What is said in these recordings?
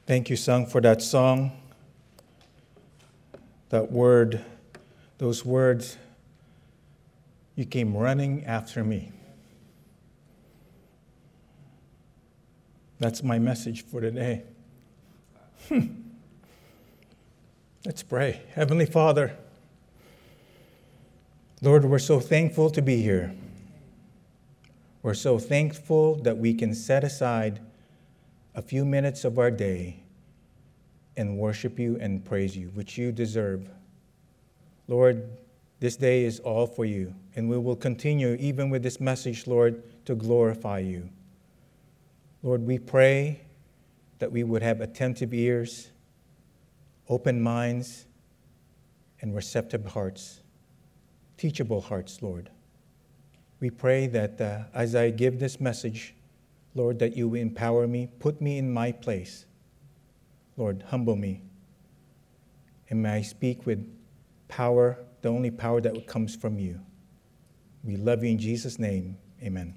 Thank you, Sung, for that song. That word, those words, you came running after me. That's my message for today. Let's pray. Heavenly Father, Lord, we're so thankful to be here. We're so thankful that we can set aside a few minutes of our day and worship you and praise you, which you deserve. Lord, this day is all for you, and we will continue, even with this message, Lord, to glorify you. Lord, we pray that we would have attentive ears, open minds, and receptive hearts, teachable hearts, Lord. We pray that as I give this message, Lord, that you will empower me, put me in my place. Lord, humble me. And may I speak with power, the only power that comes from you. We love you in Jesus' name. Amen.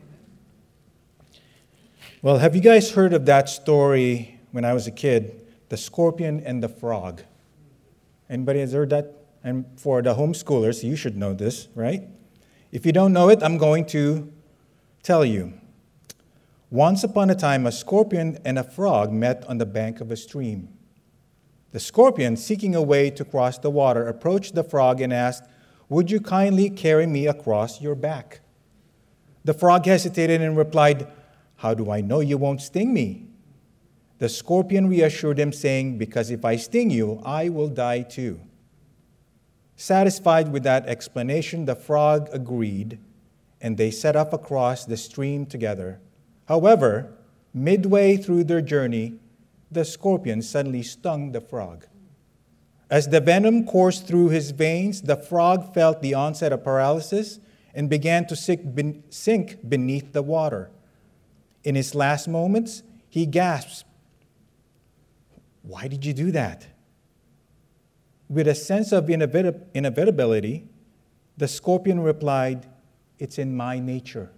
Well, have you guys heard of that story when I was a kid, the scorpion and the frog? Anybody has heard that? And for the homeschoolers, you should know this, right? If you don't know it, I'm going to tell you. Once upon a time, a scorpion and a frog met on the bank of a stream. The scorpion, seeking a way to cross the water, approached the frog and asked, "Would you kindly carry me across your back?" The frog hesitated and replied, "How do I know you won't sting me?" The scorpion reassured him, saying, "Because if I sting you, I will die too." Satisfied with that explanation, the frog agreed, and they set off across the stream together. However, midway through their journey, the scorpion suddenly stung the frog. As the venom coursed through his veins, the frog felt the onset of paralysis and began to sink beneath the water. In his last moments, he gasped, "Why did you do that?" With a sense of inevitability, the scorpion replied, "It's in my nature."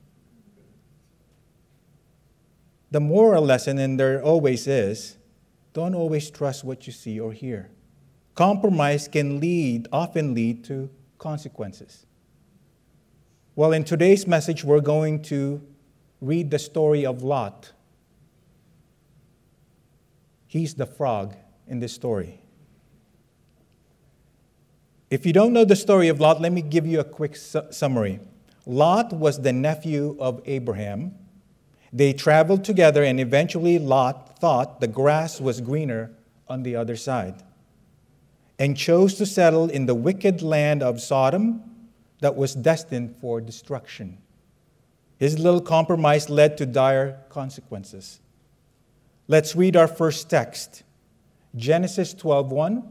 The moral lesson, and there always is, don't always trust what you see or hear. Compromise can often lead to consequences. Well, in today's message, we're going to read the story of Lot. He's the frog in this story. If you don't know the story of Lot, let me give you a quick summary. Lot was the nephew of Abraham. They traveled together, and eventually Lot thought the grass was greener on the other side and chose to settle in the wicked land of Sodom that was destined for destruction. His little compromise led to dire consequences. Let's read our first text, Genesis 12:1.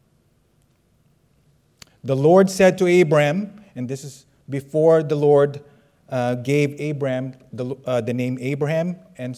The Lord said to Abram, and this is before the Lord gave Abram the name Abraham and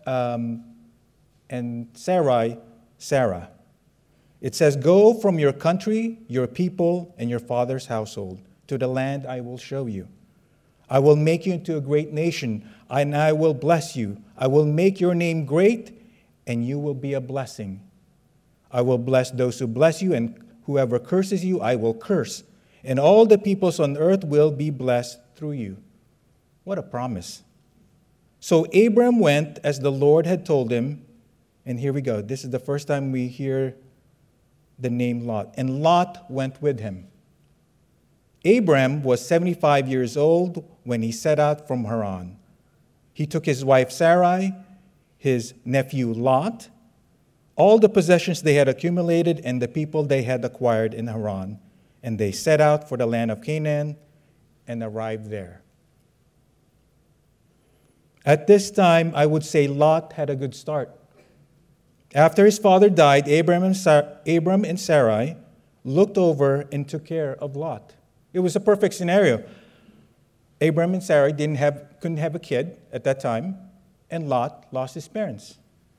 Sarai, Sarah. It says, "Go from your country, your people, and your father's household to the land I will show you. I will make you into a great nation, and I will bless you. I will make your name great, and you will be a blessing. I will bless those who bless you, and whoever curses you, I will curse. And all the peoples on earth will be blessed through you." What a promise. So Abram went as the Lord had told him. And here we go. This is the first time we hear the name Lot. And Lot went with him. Abram was 75 years old when he set out from Haran. He took his wife Sarai, his nephew Lot, all the possessions they had accumulated, and the people they had acquired in Haran. And they set out for the land of Canaan and arrived there. At this time, I would say Lot had a good start. After his father died, Abram and Sarai looked over and took care of Lot. It was a perfect scenario. Abram and Sarai couldn't have a kid at that time, and Lot lost his parents.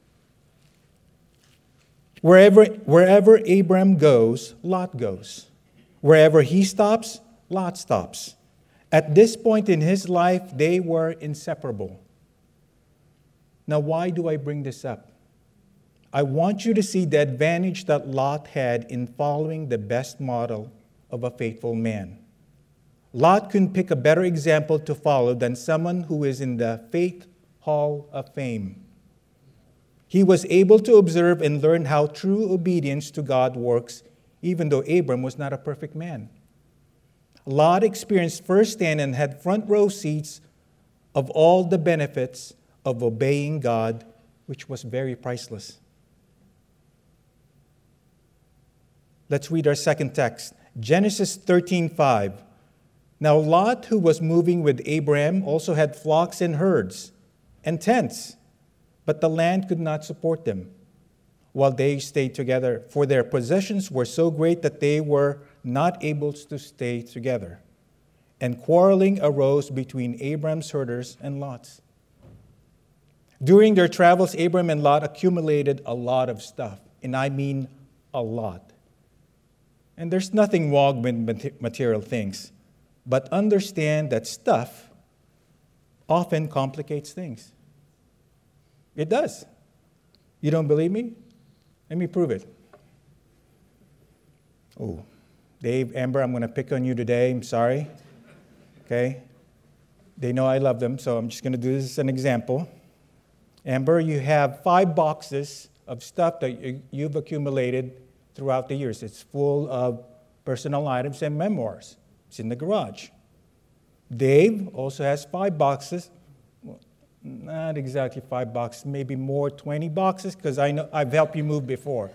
Wherever Abram goes, Lot goes. Wherever he stops, Lot stops. At this point in his life, they were inseparable. Now, why do I bring this up? I want you to see the advantage that Lot had in following the best model of a faithful man. Lot couldn't pick a better example to follow than someone who is in the Faith Hall of Fame. He was able to observe and learn how true obedience to God works, even though Abram was not a perfect man. Lot experienced firsthand and had front row seats of all the benefits of obeying God, which was very priceless. Let's read our second text, Genesis 13:5. Now Lot, who was moving with Abraham, also had flocks and herds and tents, but the land could not support them while they stayed together, for their possessions were so great that they were not able to stay together. And quarreling arose between Abraham's herders and Lot's. During their travels, Abraham and Lot accumulated a lot of stuff, and I mean a lot. And there's nothing wrong with material things, but understand that stuff often complicates things. It does. You don't believe me? Let me prove it. Oh, Dave, Amber, I'm going to pick on you today. I'm sorry. Okay? They know I love them, so I'm just going to do this as an example. Amber, you have 5 boxes of stuff that you've accumulated throughout the years. It's full of personal items and memoirs. It's in the garage. Dave also has 5 boxes. Well, not exactly 5 boxes, maybe more, 20 boxes, because I know I've helped you move before.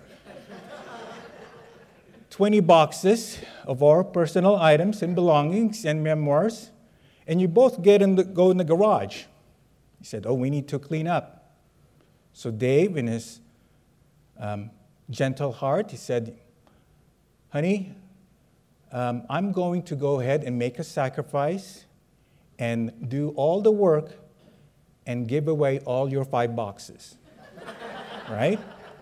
20 boxes of our personal items and belongings and memoirs, and you both go in the garage. He said, oh, we need to clean up. So Dave, in his gentle heart, he said, honey, I'm going to go ahead and make a sacrifice and do all the work and give away all your 5 boxes. Right?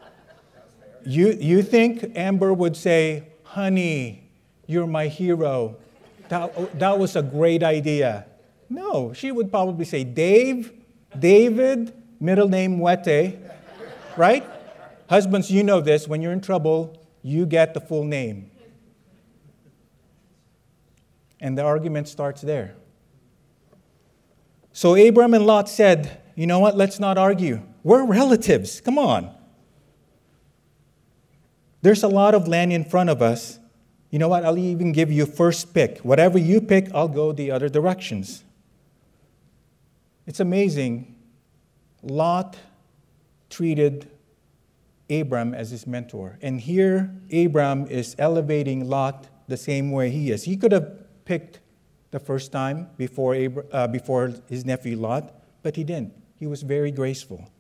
You think Amber would say, honey, you're my hero. That was a great idea. No, she would probably say, David, middle name Wete, right? Husbands, you know this. When you're in trouble, you get the full name. And the argument starts there. So Abram and Lot said, you know what, let's not argue. We're relatives. Come on. There's a lot of land in front of us. You know what, I'll even give you first pick. Whatever you pick, I'll go the other directions. It's amazing. Lot treated Abram as his mentor. And here, Abram is elevating Lot the same way he is. He could have picked the first time before his nephew Lot, but he didn't. He was very graceful.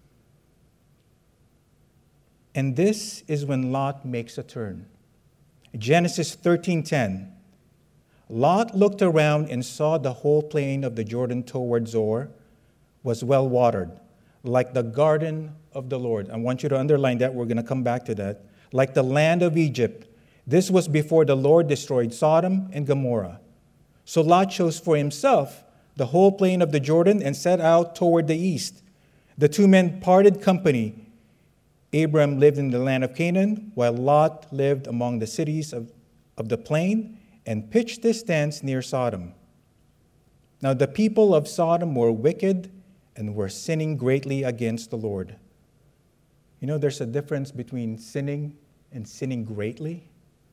And this is when Lot makes a turn. Genesis 13:10. Lot looked around and saw the whole plain of the Jordan toward Zoar was well watered, like the garden of the Lord. I want you to underline that. We're going to come back to that. Like the land of Egypt. This was before the Lord destroyed Sodom and Gomorrah. So Lot chose for himself the whole plain of the Jordan and set out toward the east. The 2 men parted company. Abram lived in the land of Canaan, while Lot lived among the cities of the plain and pitched his tents near Sodom. Now the people of Sodom were wicked and were sinning greatly against the Lord. You know, there's a difference between sinning and sinning greatly.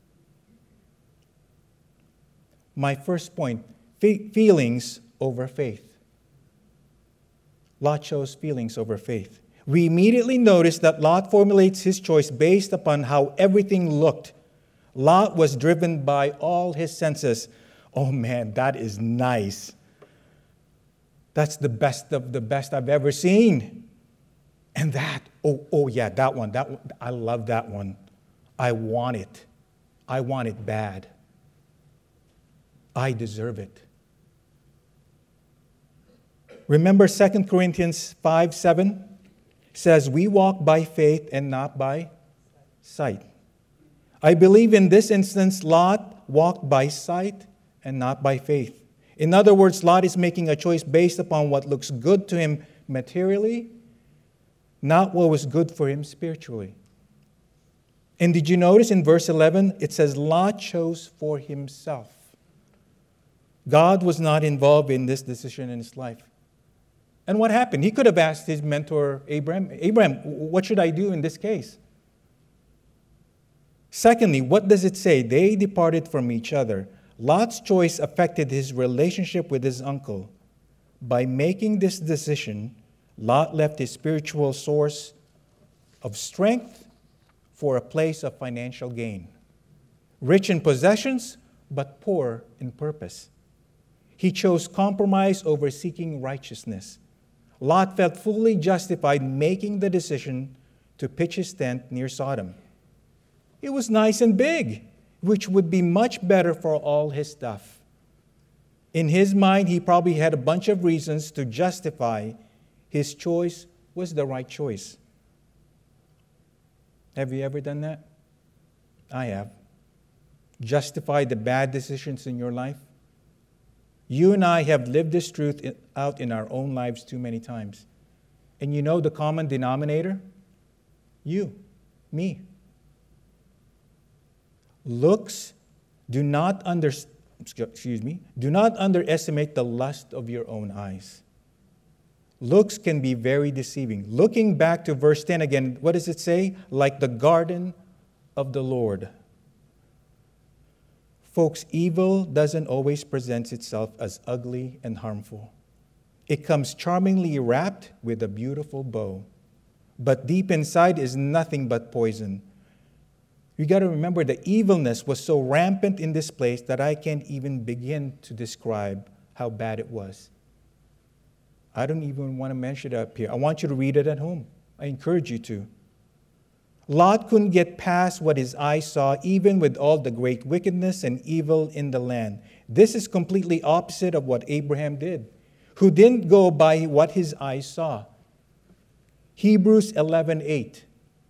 My first point, feelings over faith. Lot chose feelings over faith. We immediately notice that Lot formulates his choice based upon how everything looked. Lot was driven by all his senses. Oh man, that is nice. That's the best of the best I've ever seen. And that, oh yeah, that one, I love that one. I want it. I want it bad. I deserve it. Remember 2 Corinthians 5:7 says, we walk by faith and not by sight. I believe in this instance, Lot walked by sight and not by faith. In other words, Lot is making a choice based upon what looks good to him materially, not what was good for him spiritually. And did you notice in verse 11, it says Lot chose for himself. God was not involved in this decision in his life. And what happened? He could have asked his mentor, Abraham, what should I do in this case? Secondly, what does it say? They departed from each other. Lot's choice affected his relationship with his uncle. By making this decision, Lot left his spiritual source of strength for a place of financial gain. Rich in possessions, but poor in purpose. He chose compromise over seeking righteousness. Lot felt fully justified making the decision to pitch his tent near Sodom. It was nice and big, which would be much better for all his stuff. In his mind, he probably had a bunch of reasons to justify his choice was the right choice. Have you ever done that? I have. Justified the bad decisions in your life? You and I have lived this truth out in our own lives too many times. And you know the common denominator? You, me. Looks, do not underestimate the lust of your own eyes. Looks can be very deceiving. Looking back to verse 10 again, what does it say? Like the garden of the Lord. Folks, evil doesn't always present itself as ugly and harmful. It comes charmingly wrapped with a beautiful bow. But deep inside is nothing but poison. You got to remember the evilness was so rampant in this place that I can't even begin to describe how bad it was. I don't even want to mention it up here. I want you to read it at home. I encourage you to. Lot couldn't get past what his eyes saw, even with all the great wickedness and evil in the land. This is completely opposite of what Abraham did, who didn't go by what his eyes saw. Hebrews 11:8.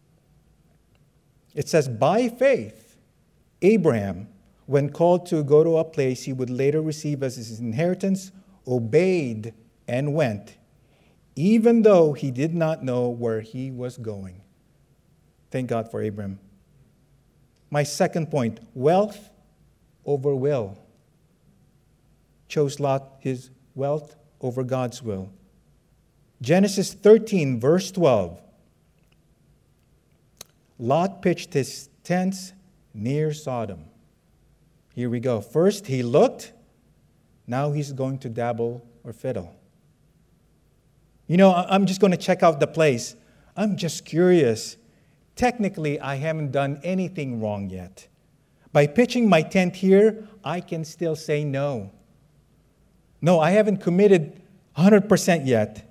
It says, by faith, Abraham, when called to go to a place he would later receive as his inheritance, obeyed and went, even though he did not know where he was going. Thank God for Abraham. My second point, wealth over will. Chose Lot his wealth over God's will. Genesis 13, verse 12. Lot pitched his tents near Sodom. Here we go. First he looked, now he's going to dabble or fiddle. You know, I'm just going to check out the place. I'm just curious. Technically, I haven't done anything wrong yet. By pitching my tent here, I can still say no. No, I haven't committed 100% yet.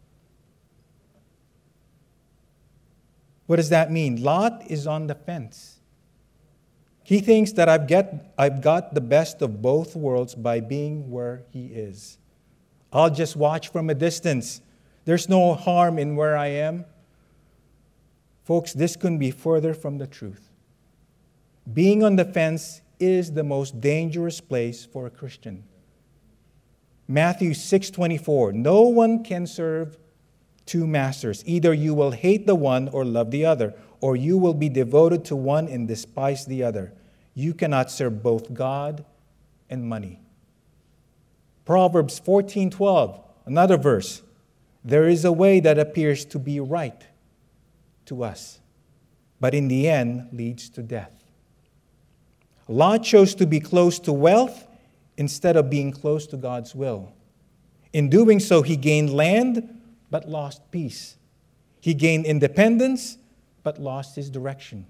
What does that mean? Lot is on the fence. He thinks that I've got the best of both worlds by being where he is. I'll just watch from a distance. There's no harm in where I am. Folks, this couldn't be further from the truth. Being on the fence is the most dangerous place for a Christian. Matthew 6:24, no one can serve two masters. Either you will hate the one or love the other, or you will be devoted to one and despise the other. You cannot serve both God and money. Proverbs 14:12, another verse. There is a way that appears to be right to us, but in the end leads to death. Lot chose to be close to wealth instead of being close to God's will. In doing so, he gained land, but lost peace. He gained independence, but lost his direction.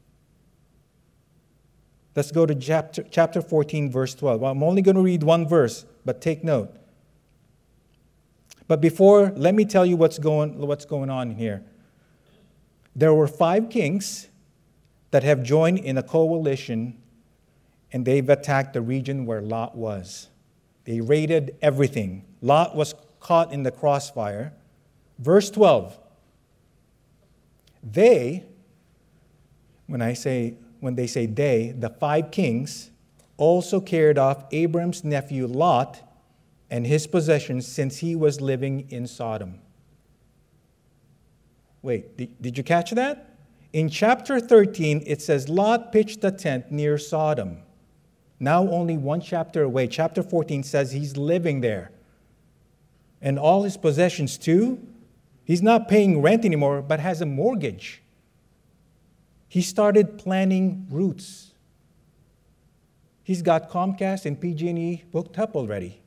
Let's go to chapter 14, verse 12. I'm only going to read one verse, but take note. But before, let me tell you what's going on here. There were 5 kings that have joined in a coalition, and they've attacked the region where Lot was. They raided everything. Lot was caught in the crossfire. Verse 12. When they say they, the 5 kings also carried off Abram's nephew Lot and his possessions since he was living in Sodom. Wait, did you catch that? In chapter 13, it says Lot pitched a tent near Sodom. Now only one chapter away. Chapter 14 says he's living there. And all his possessions too. He's not paying rent anymore, but has a mortgage. He started planning routes. He's got Comcast and PG&E booked up already.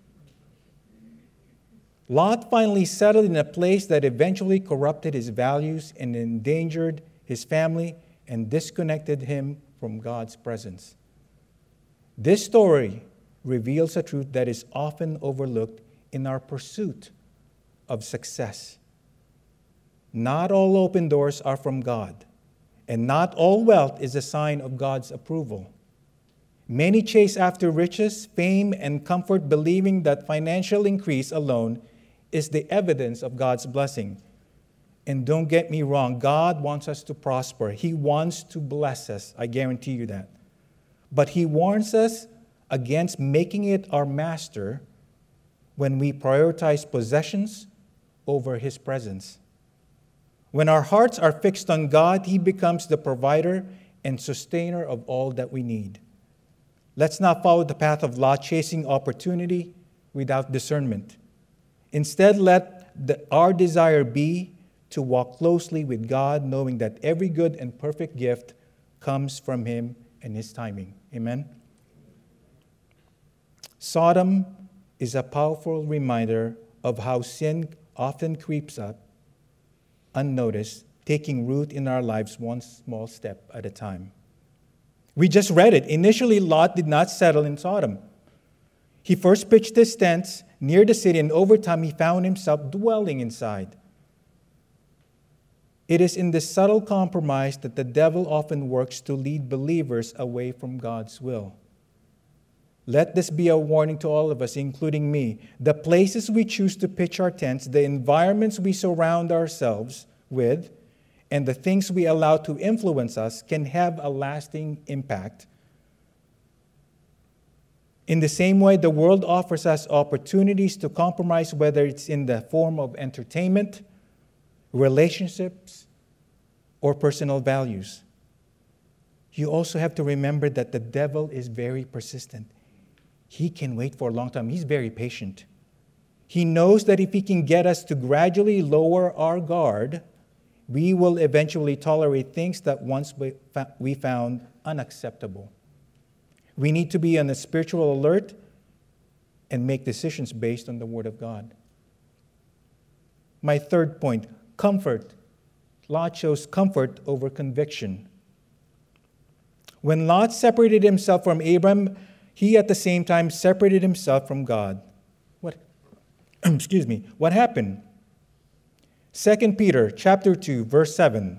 Lot finally settled in a place that eventually corrupted his values and endangered his family and disconnected him from God's presence. This story reveals a truth that is often overlooked in our pursuit of success. Not all open doors are from God, and not all wealth is a sign of God's approval. Many chase after riches, fame, and comfort, believing that financial increase alone is the evidence of God's blessing. And don't get me wrong, God wants us to prosper. He wants to bless us. I guarantee you that. But He warns us against making it our master when we prioritize possessions over His presence. When our hearts are fixed on God, He becomes the provider and sustainer of all that we need. Let's not follow the path of Lot, chasing opportunity without discernment. Instead, let our desire be to walk closely with God, knowing that every good and perfect gift comes from Him and His timing. Amen? Sodom is a powerful reminder of how sin often creeps up unnoticed, taking root in our lives one small step at a time. We just read it. Initially, Lot did not settle in Sodom. He first pitched his tents near the city, and over time he found himself dwelling inside. It is in this subtle compromise that the devil often works to lead believers away from God's will. Let this be a warning to all of us, including me. The places we choose to pitch our tents, the environments we surround ourselves with, and the things we allow to influence us can have a lasting impact. In the same way, the world offers us opportunities to compromise, whether it's in the form of entertainment, relationships, or personal values. You also have to remember that the devil is very persistent. He can wait for a long time. He's very patient. He knows that if he can get us to gradually lower our guard, we will eventually tolerate things that once we found unacceptable. We need to be on a spiritual alert and make decisions based on the Word of God. My third point, comfort. Lot chose comfort over conviction. When Lot separated himself from Abram, he at the same time separated himself from God. What happened? 2 Peter chapter 2, verse 7.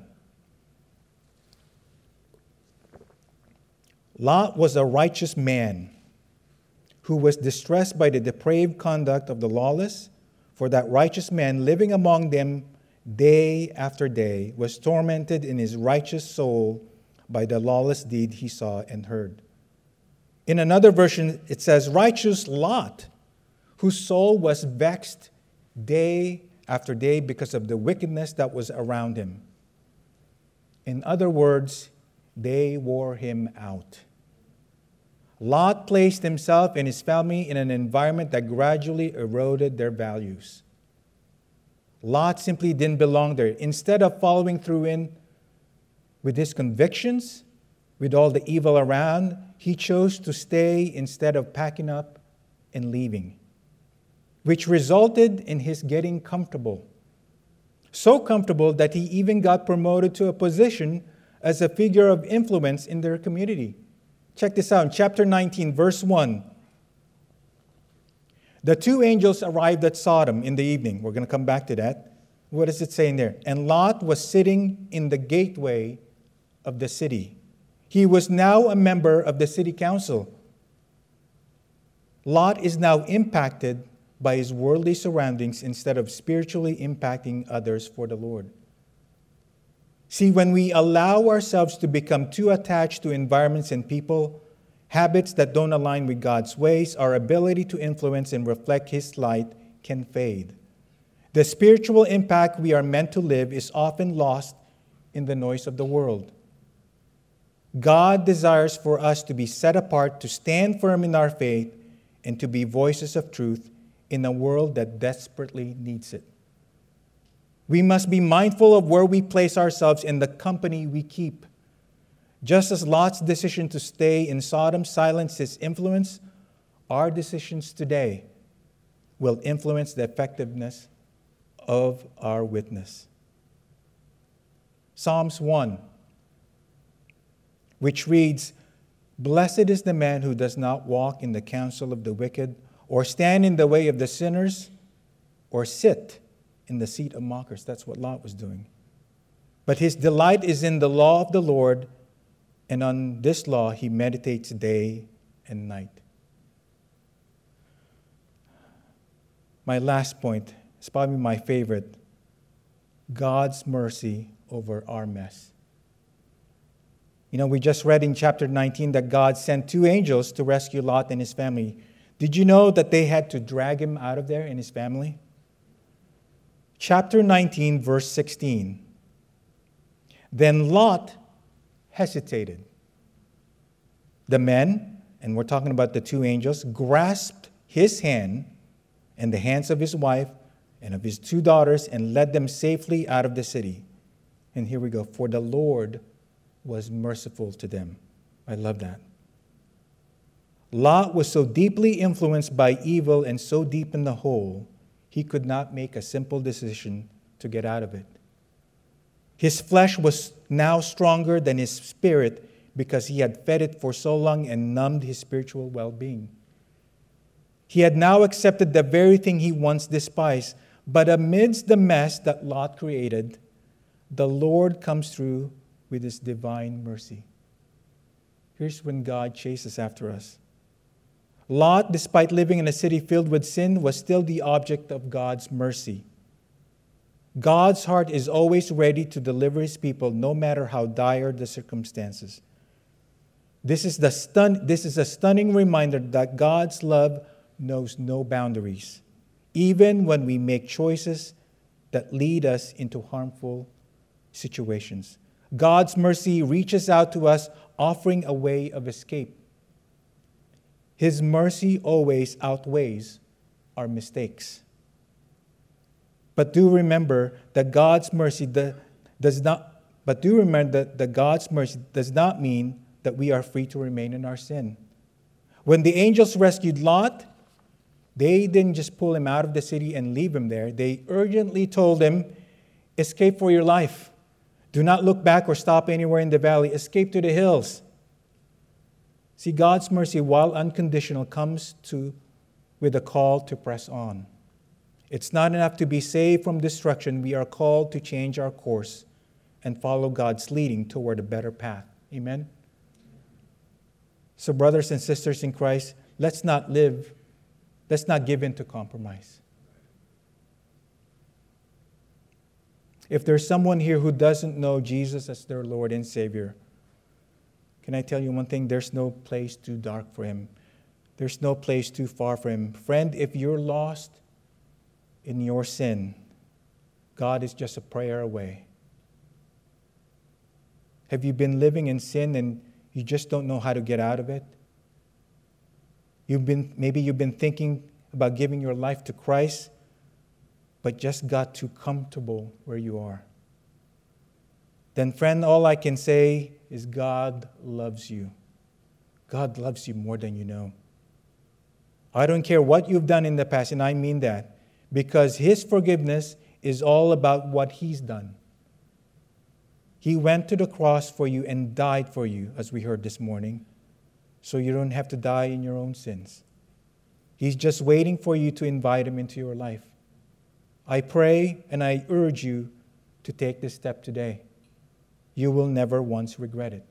Lot was a righteous man who was distressed by the depraved conduct of the lawless, for that righteous man living among them day after day was tormented in his righteous soul by the lawless deed he saw and heard. In another version, it says, righteous Lot, whose soul was vexed day after day because of the wickedness that was around him. In other words, they wore him out. Lot placed himself and his family in an environment that gradually eroded their values. Lot simply didn't belong there. Instead of following through with his convictions, with all the evil around, he chose to stay instead of packing up and leaving, which resulted in his getting comfortable. So comfortable that he even got promoted to a position as a figure of influence in their community. Check this out, in chapter 19, verse 1. The two angels arrived at Sodom in the evening. We're going to come back to that. What does it say in there? And Lot was sitting in the gateway of the city. He was now a member of the city council. Lot is now impacted by his worldly surroundings instead of spiritually impacting others for the Lord. See, when we allow ourselves to become too attached to environments and people, habits that don't align with God's ways, our ability to influence and reflect His light can fade. The spiritual impact we are meant to live is often lost in the noise of the world. God desires for us to be set apart, to stand firm in our faith, and to be voices of truth in a world that desperately needs it. We must be mindful of where we place ourselves and the company we keep. Just as Lot's decision to stay in Sodom silenced his influence, our decisions today will influence the effectiveness of our witness. Psalms 1, which reads, "Blessed is the man who does not walk in the counsel of the wicked, or stand in the way of the sinners, or sit in the seat of mockers." That's what Lot was doing. "But his delight is in the law of the Lord, and on this law he meditates day and night." My last point is probably my favorite: God's mercy over our mess. We just read in chapter 19 that God sent 2 angels to rescue Lot and his family. Did you know that they had to drag him out of there and his family? Chapter 19, verse 16. "Then Lot hesitated. The men," and we're talking about the 2 angels, "grasped his hand and the hands of his wife and of his 2 daughters and led them safely out of the city." And here we go. "For the Lord was merciful to them." I love that. Lot was so deeply influenced by evil and so deep in the hole, he could not make a simple decision to get out of it. His flesh was now stronger than his spirit because he had fed it for so long and numbed his spiritual well-being. He had now accepted the very thing he once despised. But amidst the mess that Lot created, the Lord comes through with his divine mercy. Here's when God chases after us. Lot, despite living in a city filled with sin, was still the object of God's mercy. God's heart is always ready to deliver his people, no matter how dire the circumstances. This is a stunning reminder that God's love knows no boundaries, even when we make choices that lead us into harmful situations. God's mercy reaches out to us, offering a way of escape. His mercy always outweighs our mistakes. But do remember that God's mercy does not mean that we are free to remain in our sin. When the angels rescued Lot, they didn't just pull him out of the city and leave him there. They urgently told him, "Escape for your life. Do not look back or stop anywhere in the valley. Escape to the hills." See, God's mercy, while unconditional, comes with a call to press on. It's not enough to be saved from destruction. We are called to change our course and follow God's leading toward a better path. Amen? So, brothers and sisters in Christ, let's not give in to compromise. If there's someone here who doesn't know Jesus as their Lord and Savior, can I tell you one thing? There's no place too dark for him. There's no place too far for him. Friend, if you're lost in your sin, God is just a prayer away. Have you been living in sin and you just don't know how to get out of it? Maybe you've been thinking about giving your life to Christ, but just got too comfortable where you are. Then, friend, all I can say is God loves you. God loves you more than you know. I don't care what you've done in the past, and I mean that, because His forgiveness is all about what He's done. He went to the cross for you and died for you, as we heard this morning, so you don't have to die in your own sins. He's just waiting for you to invite Him into your life. I pray and I urge you to take this step today. You will never once regret it.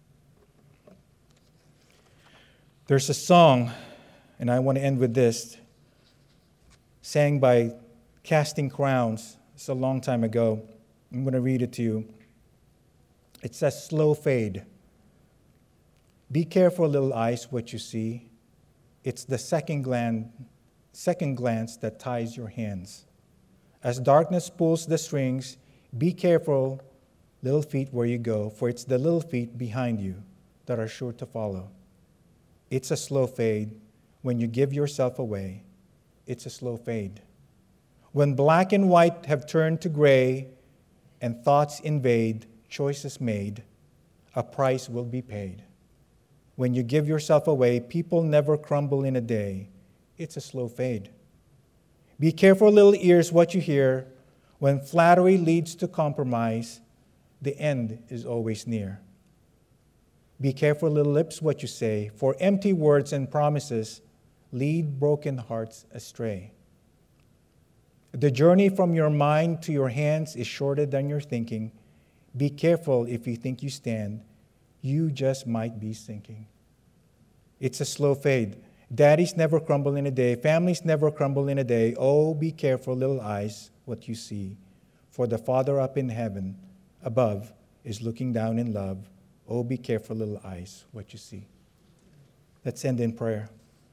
There's a song, and I want to end with this, sang by Casting Crowns. It's a long time ago. I'm going to read it to you. It says, "Slow fade. Be careful, little eyes, what you see. It's the second glance that ties your hands. As darkness pulls the strings, be careful, little feet, where you go, for it's the little feet behind you that are sure to follow. It's a slow fade when you give yourself away. It's a slow fade. When black and white have turned to gray and thoughts invade, choices made, a price will be paid. When you give yourself away, people never crumble in a day. It's a slow fade. Be careful, little ears, what you hear. When flattery leads to compromise, the end is always near. Be careful, little lips, what you say, for empty words and promises lead broken hearts astray. The journey from your mind to your hands is shorter than your thinking. Be careful if you think you stand. You just might be sinking. It's a slow fade. Daddies never crumble in a day. Families never crumble in a day. Oh, be careful, little eyes, what you see. For the Father up in heaven above is looking down in love. Oh, be careful, little eyes, what you see. Let's end in prayer.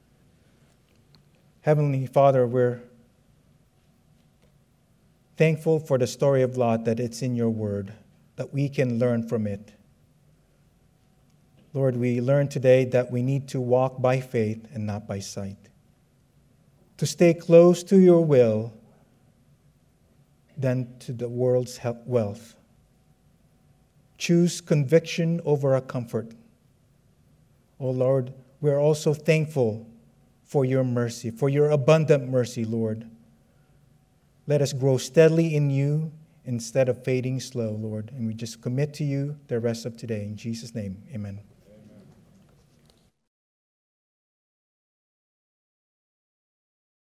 Heavenly Father, we're thankful for the story of Lot, that it's in your word, that we can learn from it. Lord, we learn today that we need to walk by faith and not by sight, to stay close to your will than to the world's wealth. Choose conviction over a comfort. Oh Lord, we're also thankful for your mercy, for your abundant mercy, Lord. Let us grow steadily in you instead of fading slow, Lord. And we just commit to you the rest of today. In Jesus' name, amen.